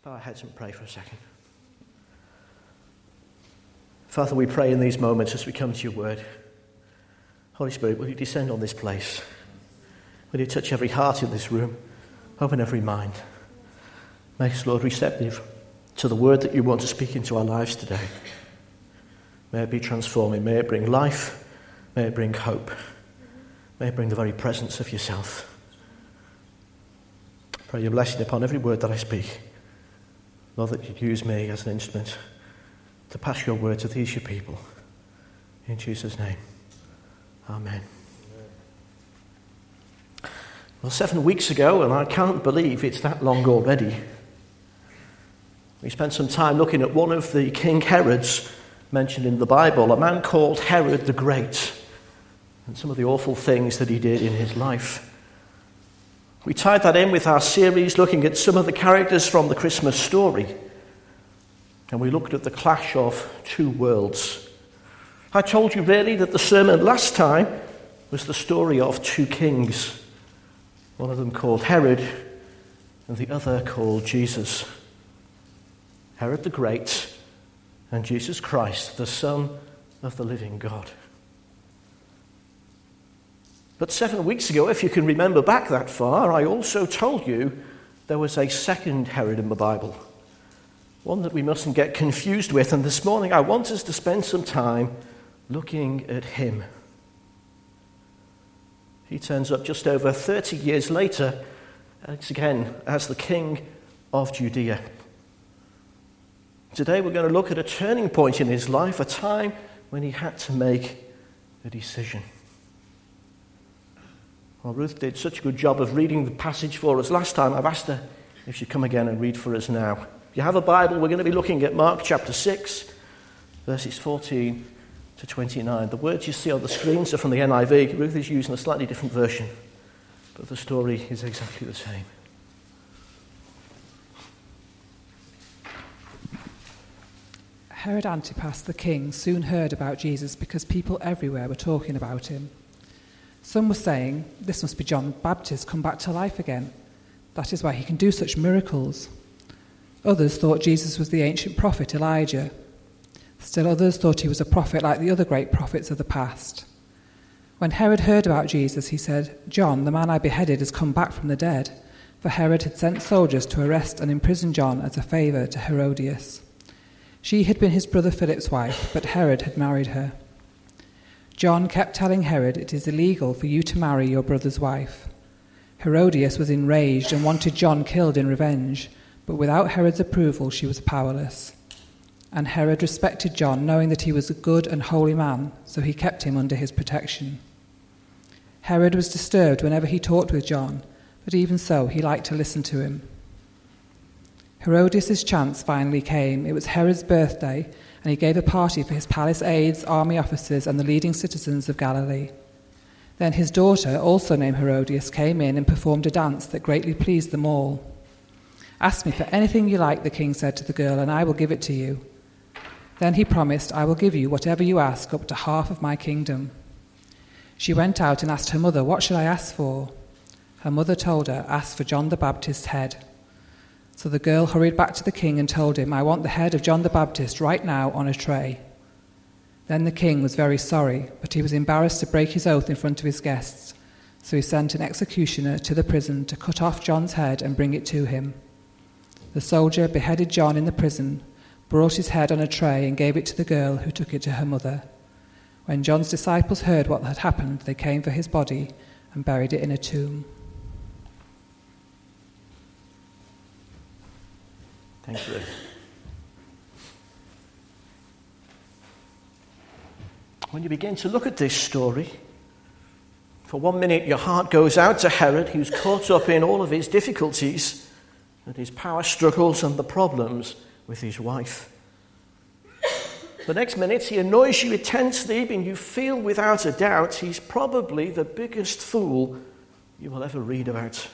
Bow our heads and pray for a second. Father, we pray in these moments as we come to your word. Holy Spirit, will you descend on this place? Will you touch every heart in this room? Open every mind. Make us, Lord, receptive to the word that you want to speak into our lives today. May it be transforming. May it bring life. May it bring hope. May it bring the very presence of yourself. Pray your blessing upon every word that I speak. Lord, that you'd use me as an instrument to pass your word to these your people. In Jesus' name. Amen. Well, 7 weeks ago, and I can't believe it's that long already, we spent some time looking at one of the King Herods mentioned in the Bible, a man called Herod the Great, and some of the awful things that he did in his life. We tied that in with our series looking at some of the characters from the Christmas story. And we looked at the clash of two worlds. I told you really that the sermon last time was the story of two kings. One of them called Herod and the other called Jesus. Herod the Great and Jesus Christ, the Son of the living God. But 7 weeks ago, if you can remember back that far, I also told you there was a second Herod in the Bible. One that we mustn't get confused with. And this morning I want us to spend some time looking at him. He turns up just over 30 years later, again, as the king of Judea. Today we're going to look at a turning point in his life, a time when he had to make a decision. Well, Ruth did such a good job of reading the passage for us last time. I've asked her if she'd come again and read for us now. If you have a Bible, we're going to be looking at Mark chapter 6, verses 14 to 29. The words you see on the screens are from the NIV. Ruth is using a slightly different version, but the story is exactly the same. Herod Antipas the king soon heard about Jesus because people everywhere were talking about him. Some were saying, "This must be John the Baptist come back to life again. That is why he can do such miracles." Others thought Jesus was the ancient prophet Elijah. Still others thought he was a prophet like the other great prophets of the past. When Herod heard about Jesus, he said, "John, the man I beheaded, has come back from the dead." For Herod had sent soldiers to arrest and imprison John as a favour to Herodias. She had been his brother Philip's wife, but Herod had married her. John kept telling Herod, "It is illegal for you to marry your brother's wife." Herodias was enraged and wanted John killed in revenge, but without Herod's approval she was powerless. And Herod respected John, knowing that he was a good and holy man, so he kept him under his protection. Herod was disturbed whenever he talked with John, but even so he liked to listen to him. Herodias' chance finally came. It was Herod's birthday, and he gave a party for his palace aides, army officers, and the leading citizens of Galilee. Then his daughter, also named Herodias, came in and performed a dance that greatly pleased them all. "Ask me for anything you like," the king said to the girl, "and I will give it to you." Then he promised, "I will give you whatever you ask, up to half of my kingdom." She went out and asked her mother, "What should I ask for?" Her mother told her, "Ask for John the Baptist's head." So the girl hurried back to the king and told him, "I want the head of John the Baptist right now on a tray." Then the king was very sorry, but he was embarrassed to break his oath in front of his guests. So he sent an executioner to the prison to cut off John's head and bring it to him. The soldier beheaded John in the prison, brought his head on a tray and gave it to the girl, who took it to her mother. When John's disciples heard what had happened, they came for his body and buried it in a tomb. Thank you. When you begin to look at this story, for 1 minute your heart goes out to Herod, who's caught up in all of his difficulties and his power struggles and the problems with his wife. The next minute he annoys you intensely, and you feel without a doubt he's probably the biggest fool you will ever read about.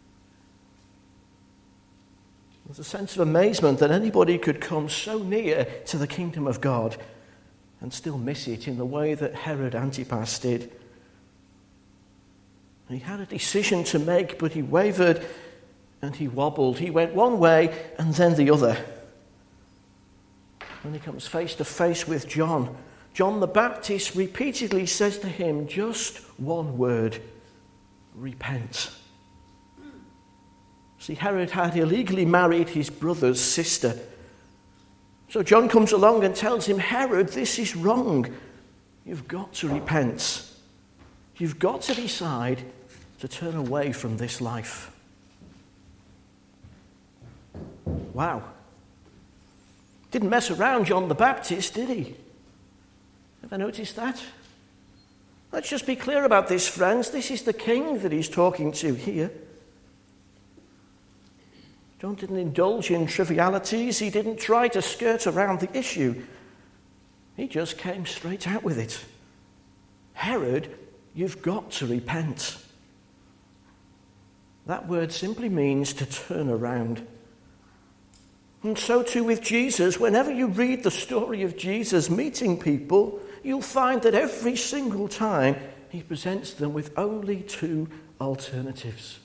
There's a sense of amazement that anybody could come so near to the kingdom of God and still miss it in the way that Herod Antipas did. He had a decision to make, but he wavered and he wobbled. He went one way and then the other. When he comes face to face with John, John the Baptist repeatedly says to him just one word: repent. See, Herod had illegally married his brother's sister. So John comes along and tells him, Herod, this is wrong. You've got to repent. You've got to decide to turn away from this life. Wow. Didn't mess around, John the Baptist, did he? Ever noticed that? Let's just be clear about this, friends. This is the king that he's talking to here. John didn't indulge in trivialities. He didn't try to skirt around the issue. He just came straight out with it. Herod, you've got to repent. That word simply means to turn around. And so too with Jesus. Whenever you read the story of Jesus meeting people, you'll find that every single time he presents them with only two alternatives.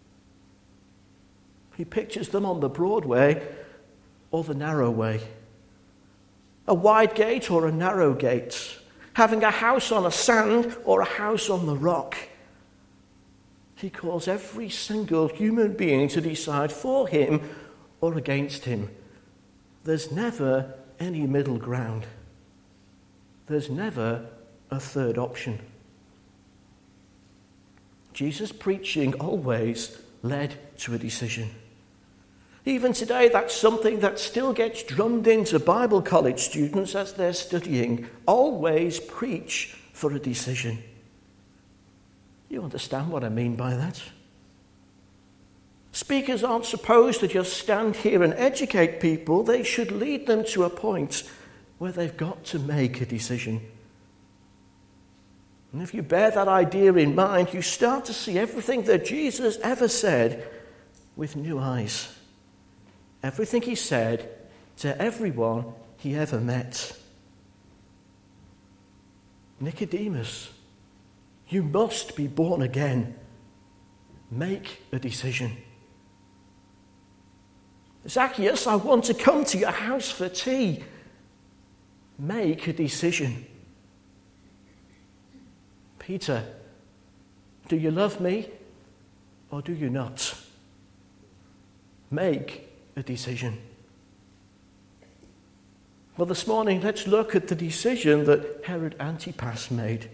He pictures them on the broad way or the narrow way. A wide gate or a narrow gate. Having a house on a sand or a house on the rock. He calls every single human being to decide for him or against him. There's never any middle ground. There's never a third option. Jesus' preaching always led to a decision. Even today, that's something that still gets drummed into Bible college students as they're studying. Always preach for a decision. You understand what I mean by that? Speakers aren't supposed to just stand here and educate people. They should lead them to a point where they've got to make a decision. And if you bear that idea in mind, you start to see everything that Jesus ever said with new eyes. Everything he said to everyone he ever met. Nicodemus, you must be born again. Make a decision. Zacchaeus, I want to come to your house for tea. Make a decision. Peter, do you love me or do you not? Make a decision. Well, this morning, let's look at the decision that Herod Antipas made.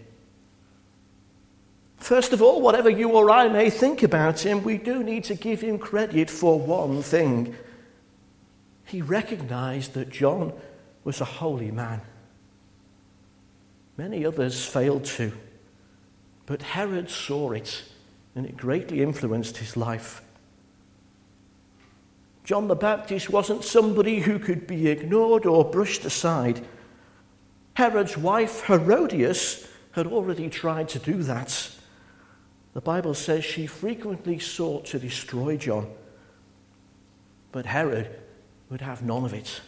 First of all, whatever you or I may think about him, we do need to give him credit for one thing. He recognized that John was a holy man. Many others failed to, but Herod saw it, and it greatly influenced his life. John the Baptist wasn't somebody who could be ignored or brushed aside. Herod's wife, Herodias, had already tried to do that. The Bible says she frequently sought to destroy John. But Herod would have none of it.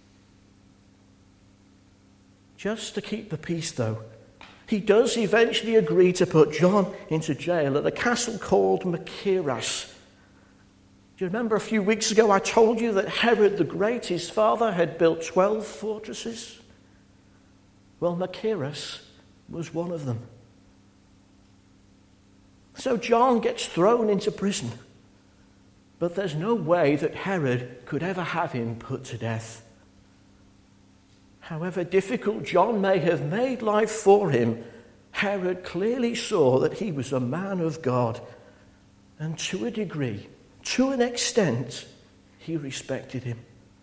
Just to keep the peace, though, he does eventually agree to put John into jail at a castle called Machaerus. Do you remember a few weeks ago I told you that Herod the Great, his father, had built 12 fortresses? Well, Machaerus was one of them. So John gets thrown into prison. But there's no way that Herod could ever have him put to death. However difficult John may have made life for him, Herod clearly saw that he was a man of God. And to a degree, to an extent, he respected him.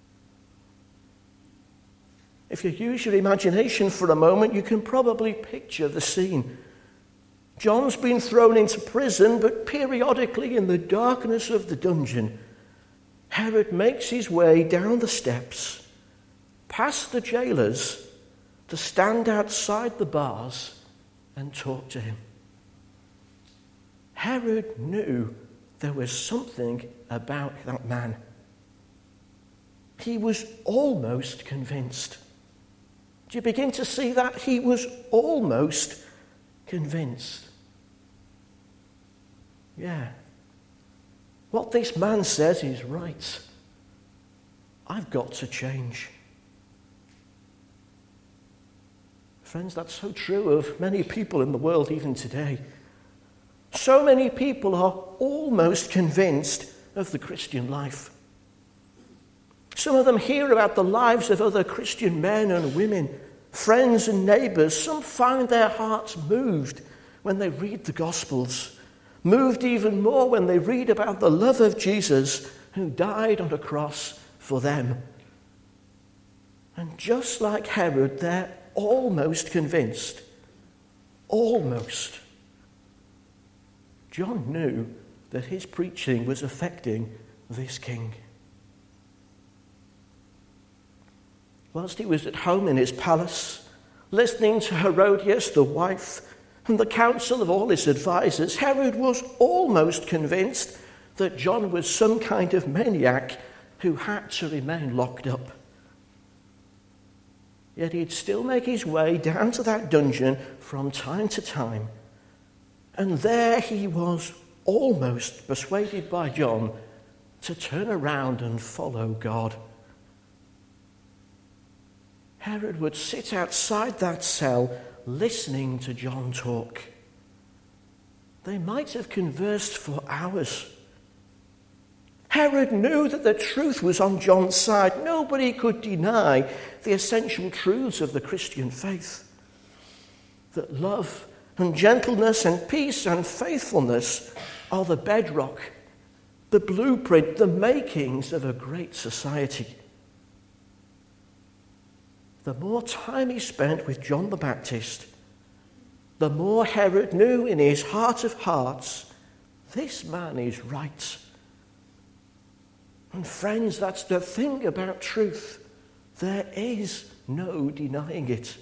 If you use your imagination for a moment, you can probably picture the scene. John's been thrown into prison, but periodically in the darkness of the dungeon, Herod makes his way down the steps, past the jailers, to stand outside the bars and talk to him. Herod knew there was something about that man. He was almost convinced. Do you begin to see that? He was almost convinced. Yeah. what this man says is right. I've got to change. Friends, that's so true of many people in the world even today. So many people are almost convinced of the Christian life. Some of them hear about the lives of other Christian men and women, friends and neighbours. Some find their hearts moved when they read the Gospels, moved even more when they read about the love of Jesus who died on a cross for them. And just like Herod, they're almost convinced. Almost. John knew that his preaching was affecting this king. Whilst he was at home in his palace, listening to Herodias, the wife, and the counsel of all his advisors, Herod was almost convinced that John was some kind of maniac who had to remain locked up. Yet he'd still make his way down to that dungeon from time to time. And there he was almost persuaded by John to turn around and follow God. Herod would sit outside that cell listening to John talk. They might have conversed for hours. Herod knew that the truth was on John's side. Nobody could deny the essential truths of the Christian faith. That love and gentleness and peace and faithfulness are the bedrock, the blueprint, the makings of a great society. The more time he spent with John the Baptist, the more Herod knew in his heart of hearts, this man is right. And friends, that's the thing about truth. There is no denying it.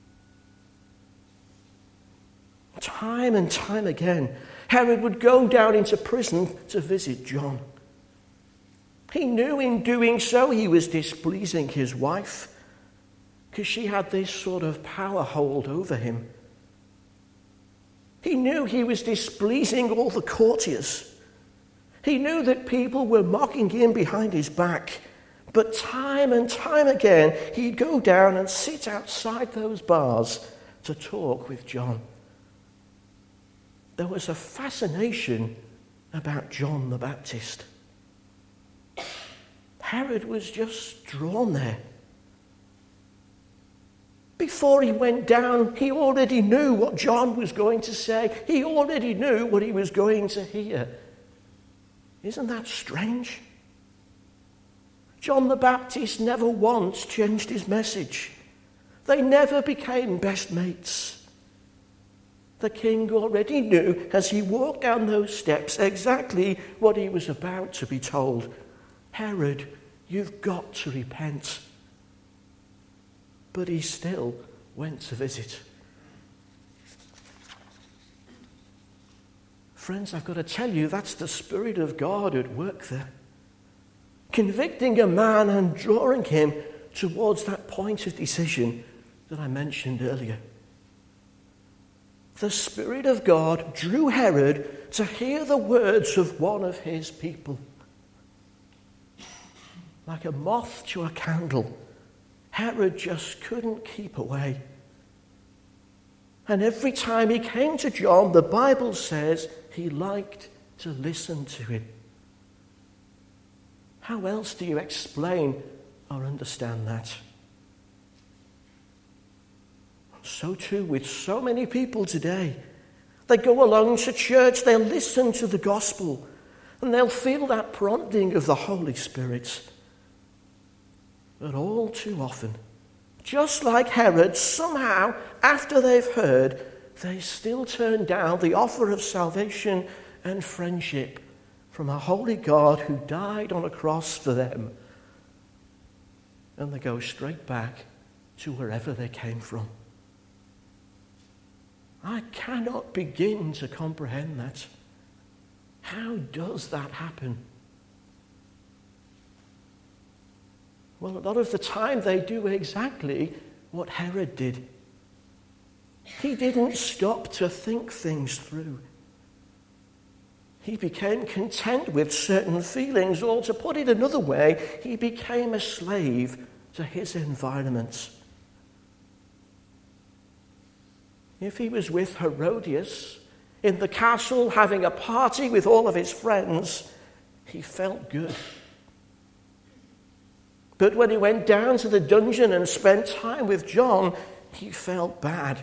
Time and time again, Herod would go down into prison to visit John. He knew in doing so he was displeasing his wife, because she had this sort of power hold over him. He knew he was displeasing all the courtiers. He knew that people were mocking him behind his back. But time and time again, he'd go down and sit outside those bars to talk with John. There was a fascination about John the Baptist. Herod was just drawn there. Before he went down, he already knew what John was going to say. He already knew what he was going to hear. Isn't that strange? John the Baptist never once changed his message. They never became best mates. The king already knew as he walked down those steps exactly what he was about to be told. Herod, you've got to repent. But he still went to visit. Friends, I've got to tell you, that's the Spirit of God at work there. Convicting a man and drawing him towards that point of decision that I mentioned earlier. The Spirit of God drew Herod to hear the words of one of his people. Like a moth to a candle, Herod just couldn't keep away. And every time he came to John, the Bible says he liked to listen to him. How else do you explain or understand that? So too with so many people today. They go along to church, they'll listen to the gospel, and they'll feel that prompting of the Holy Spirit. But all too often, just like Herod, somehow, after they've heard, they still turn down the offer of salvation and friendship from a holy God who died on a cross for them. And they go straight back to wherever they came from. I cannot begin to comprehend that. How does that happen? Well, a lot of the time they do exactly what Herod did. He didn't stop to think things through. He became content with certain feelings, or to put it another way, he became a slave to his environment. If he was with Herodias in the castle having a party with all of his friends, he felt good. But when he went down to the dungeon and spent time with John, he felt bad.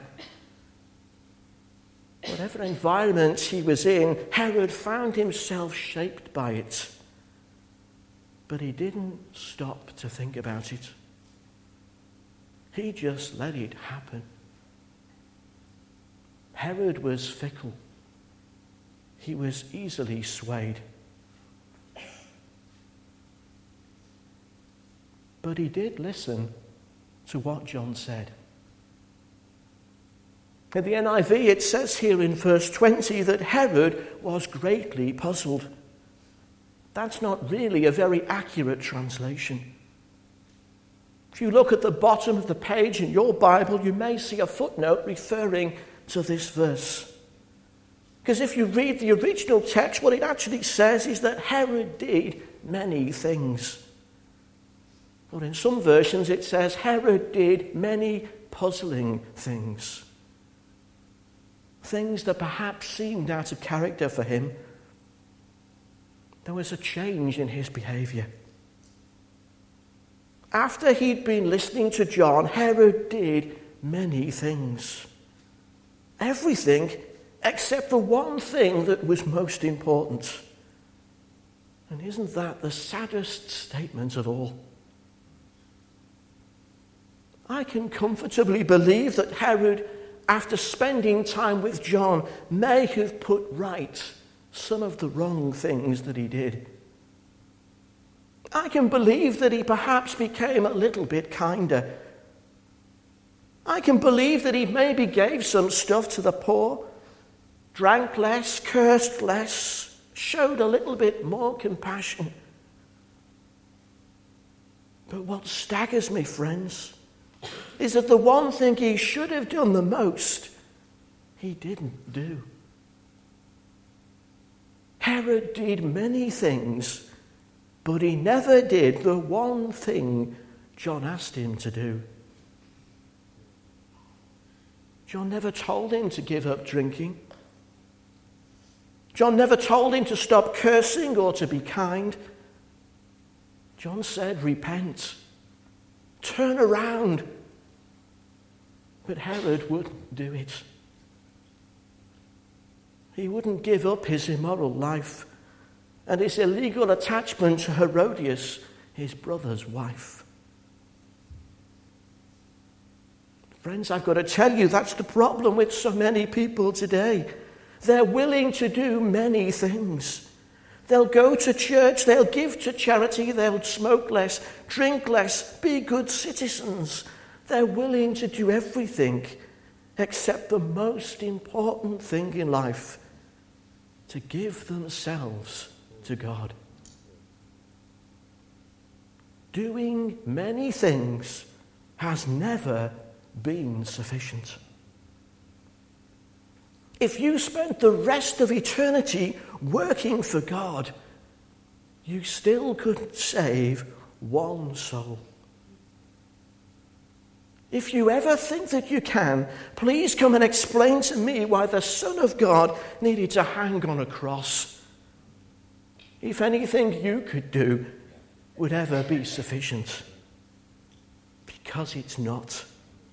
Whatever environment he was in, Herod found himself shaped by it. But he didn't stop to think about it. He just let it happen. Herod was fickle. He was easily swayed. But he did listen to what John said. In the NIV, it says here in verse 20 that Herod was greatly puzzled. That's not really a very accurate translation. If you look at the bottom of the page in your Bible, you may see a footnote referring to this verse. Because if you read the original text, what it actually says is that Herod did many things. Or in some versions it says Herod did many puzzling things. Things that perhaps seemed out of character for him. There was a change in his behavior. After he'd been listening to John, Herod did many things. Everything except the one thing that was most important. And isn't that the saddest statement of all? I can comfortably believe that Herod, after spending time with John, may have put right some of the wrong things that he did. I can believe that he perhaps became a little bit kinder. I can believe that he maybe gave some stuff to the poor, drank less, cursed less, showed a little bit more compassion. But what staggers me, friends, is that the one thing he should have done the most, he didn't do. Herod did many things, but he never did the one thing John asked him to do. John never told him to give up drinking. John never told him to stop cursing or to be kind. John said, repent, turn around. But Herod wouldn't do it. He wouldn't give up his immoral life and his illegal attachment to Herodias, his brother's wife. Friends, I've got to tell you, that's the problem with so many people today. They're willing to do many things. They'll go to church, they'll give to charity, they'll smoke less, drink less, be good citizens. They're willing to do everything except the most important thing in life, to give themselves to God. Doing many things has never been sufficient. If you spent the rest of eternity working for God, you still couldn't save one soul. If you ever think that you can, please come and explain to me why the Son of God needed to hang on a cross. If anything you could do would ever be sufficient. Because it's not.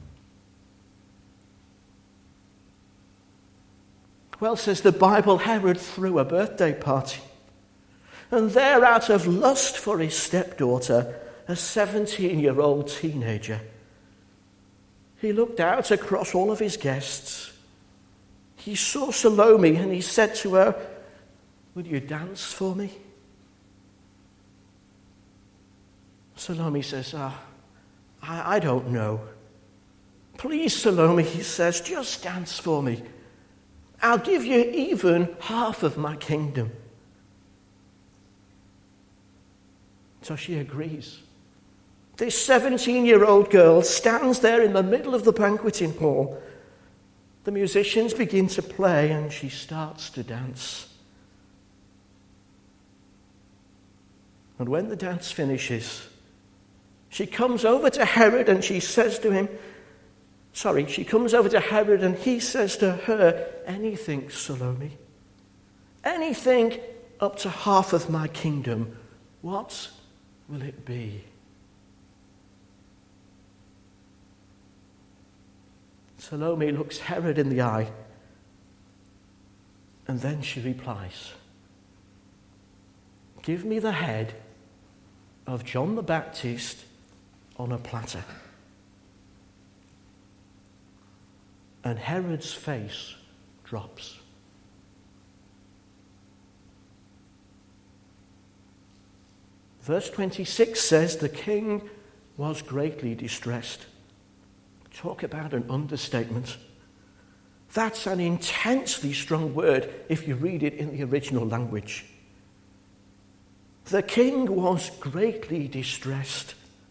Well, says the Bible, Herod threw a birthday party. And there, out of lust for his stepdaughter, a 17-year-old teenager, he looked out across all of his guests. He saw Salome and he said to her, "Will you dance for me?" Salome says, I don't know. "Please, Salome," he says, "just dance for me. I'll give you even half of my kingdom." So she agrees. This 17-year-old girl stands there in the middle of the banqueting hall. The musicians begin to play and she starts to dance. And when the dance finishes, she comes over to Herod and she says to him, she comes over to Herod and he says to her, anything, Salome, anything up to half of my kingdom, what will it be? Salome looks Herod in the eye, and then she replies, give me the head of John the Baptist on a platter. And Herod's face drops. Verse 26 says the king was greatly distressed. Talk about an understatement. That's an intensely strong word if you read it in the original language. The king was greatly distressed.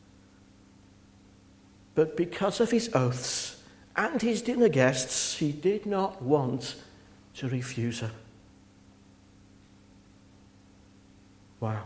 But because of his oaths and his dinner guests, he did not want to refuse her. Wow.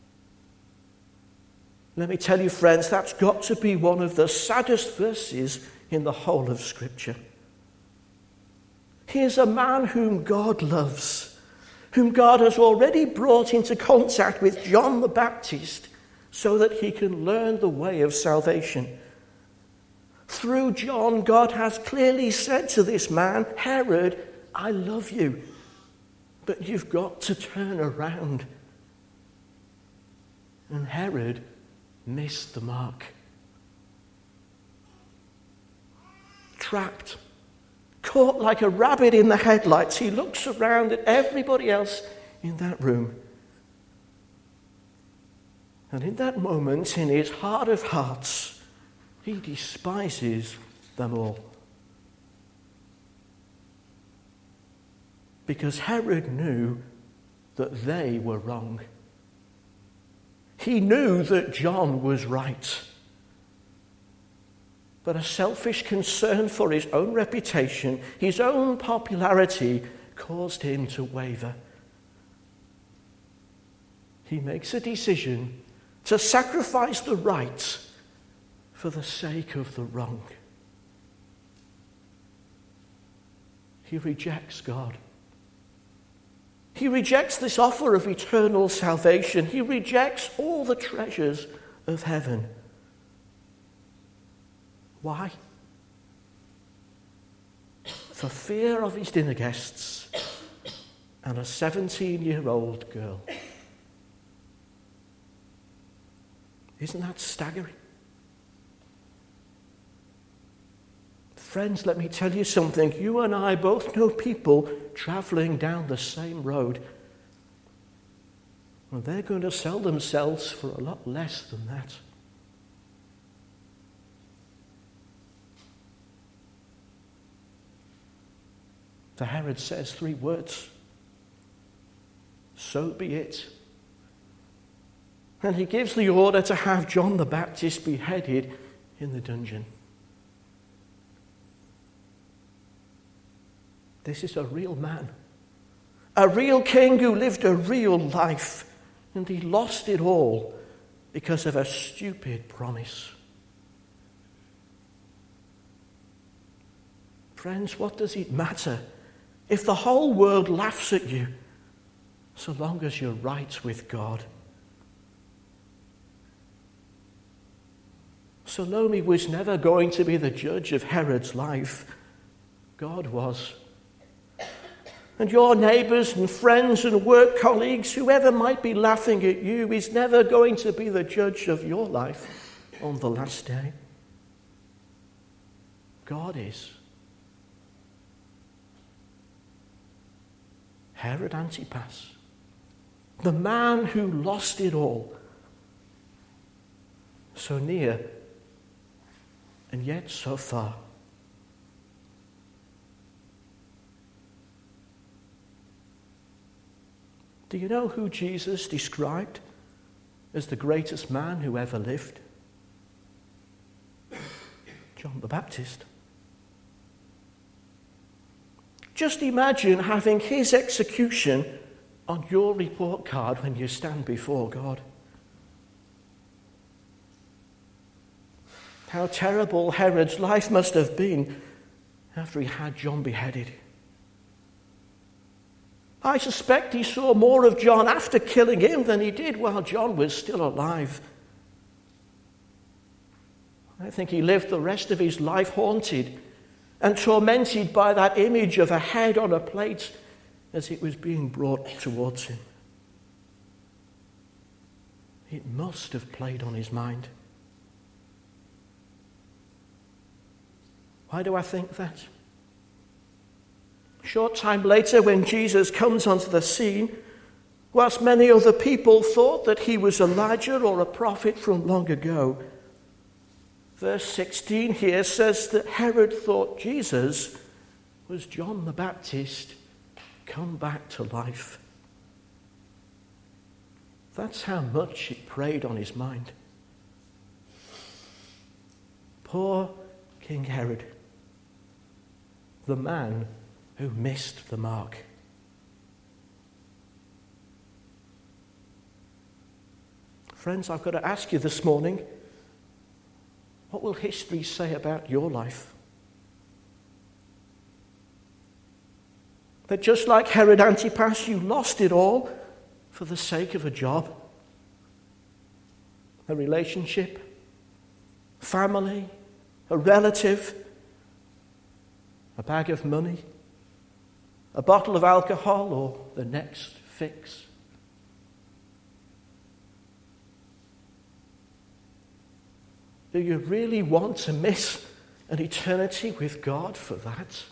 Let me tell you, friends, that's got to be one of the saddest verses in the whole of Scripture. Here's a man whom God loves, whom God has already brought into contact with John the Baptist so that he can learn the way of salvation. Through John, God has clearly said to this man, Herod, I love you, but you've got to turn around. And Herod missed the mark. Trapped, caught like a rabbit in the headlights, he looks around at everybody else in that room. And in that moment, in his heart of hearts, he despises them all. Because Herod knew that they were wrong. He knew that John was right. But a selfish concern for his own reputation, his own popularity, caused him to waver. He makes a decision to sacrifice the right for the sake of the wrong. He rejects God. He rejects this offer of eternal salvation. He rejects all the treasures of heaven. Why? For fear of his dinner guests and a 17-year-old girl. Isn't that staggering? Friends, let me tell you something. You and I both know people traveling down the same road. And they're going to sell themselves for a lot less than that. So Herod says 3 words. So be it. And he gives the order to have John the Baptist beheaded in the dungeon. This is a real man. A real king who lived a real life. And he lost it all because of a stupid promise. Friends, what does it matter if the whole world laughs at you so long as you're right with God? Salome was never going to be the judge of Herod's life. God was. And your neighbours and friends and work colleagues, whoever might be laughing at you, is never going to be the judge of your life on the last day. God is. Herod Antipas, the man who lost it all, so near and yet so far. Do you know who Jesus described as the greatest man who ever lived? John the Baptist. Just imagine having his execution on your report card when you stand before God. how terrible Herod's life must have been after he had John beheaded. I suspect he saw more of John after killing him than he did while John was still alive. I think he lived the rest of his life haunted and tormented by that image of a head on a plate as it was being brought towards him. It must have played on his mind. Why do I think that? A short time later, when Jesus comes onto the scene, whilst many other people thought that he was Elijah or a prophet from long ago, verse 16 here says that Herod thought Jesus was John the Baptist come back to life. That's how much it preyed on his mind. Poor King Herod, the man who missed the mark. Friends, I've got to ask you this morning, what will history say about your life? That just like Herod Antipas, you lost it all for the sake of a job, a relationship, family, a relative, a bag of money, a bottle of alcohol, or the next fix. Do you really want to miss an eternity with God for that?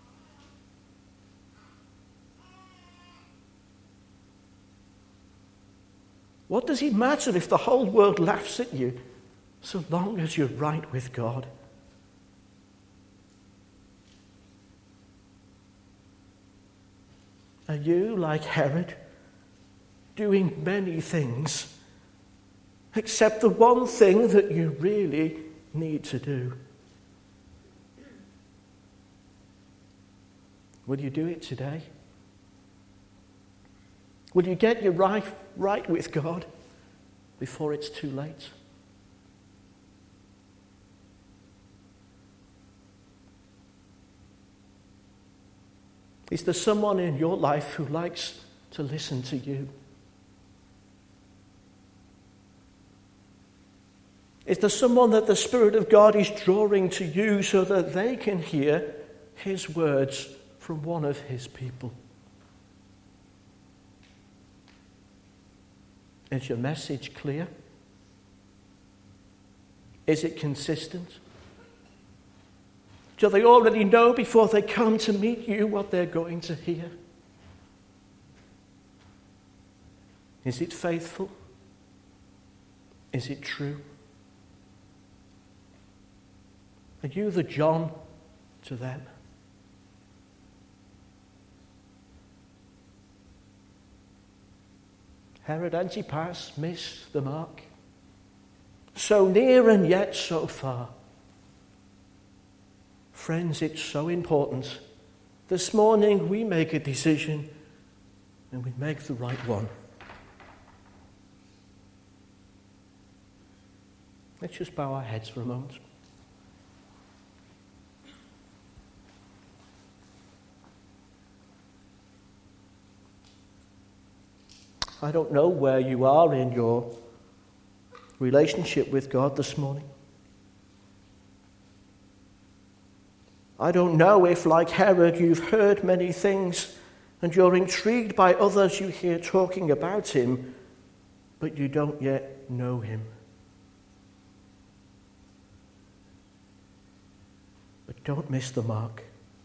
What does it matter if the whole world laughs at you, so long as you're right with God? Are you, like Herod, doing many things, except the one thing that you really need to do? Will you do it today? Will you get your life right with God before it's too late? Is there someone in your life who likes to listen to you? Is there someone that the Spirit of God is drawing to you so that they can hear His words from one of His people? Is your message clear? Is it consistent? Do they already know before they come to meet you what they're going to hear? Is it faithful? Is it true? Are you the John to them? Herod Antipas missed the mark. So near and yet so far. Friends, it's so important. This morning we make a decision and we make the right one. Let's just bow our heads for a moment. I don't know where you are in your relationship with God this morning. I don't know if, like Herod, you've heard many things and you're intrigued by others you hear talking about him, but you don't yet know him. But don't miss the mark.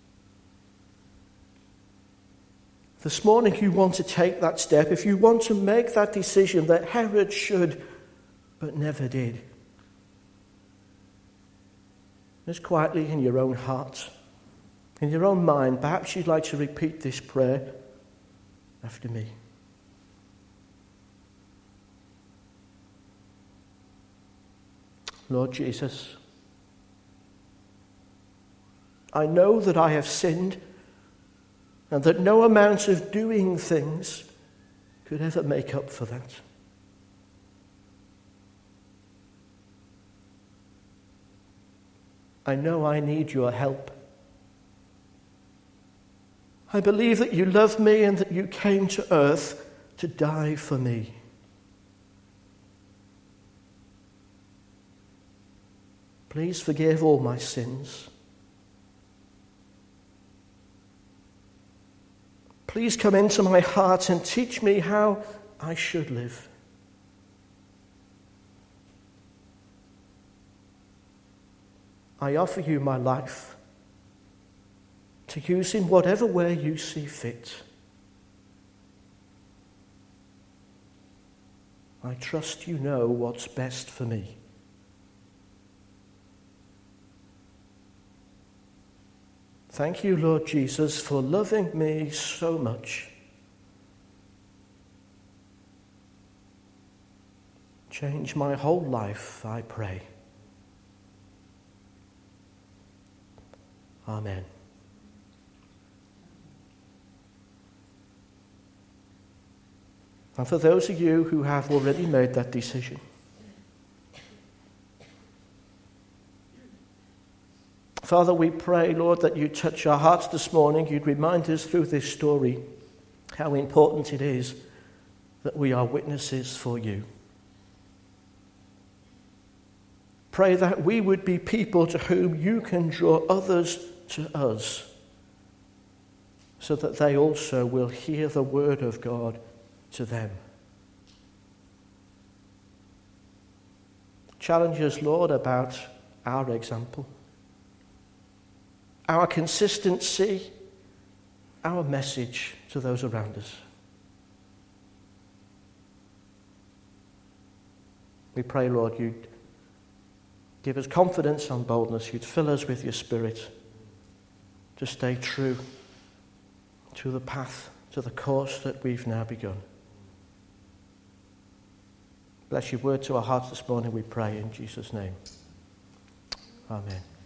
This morning you want to take that step, if you want to make that decision that Herod should but never did. Just quietly in your own heart, in your own mind, perhaps you'd like to repeat this prayer after me. Lord Jesus, I know that I have sinned and that no amount of doing things could ever make up for that. I know I need your help. I believe that you love me and that you came to earth to die for me. Please forgive all my sins. Please come into my heart and teach me how I should live. I offer you my life to use in whatever way you see fit. I trust you know what's best for me. Thank you, Lord Jesus, for loving me so much. Change my whole life, I pray. Amen. And for those of you who have already made that decision, Father, we pray, Lord, that you touch our hearts this morning. You'd remind us through this story how important it is that we are witnesses for you. Pray that we would be people to whom you can draw others to us, so that they also will hear the word of God to them. Challenge us, Lord, about our example, our consistency, our message to those around us. We pray, Lord, you'd give us confidence and boldness. You'd fill us with your Spirit to stay true to the path, to the course that we've now begun. Bless your word to our hearts this morning, we pray in Jesus' name. Amen.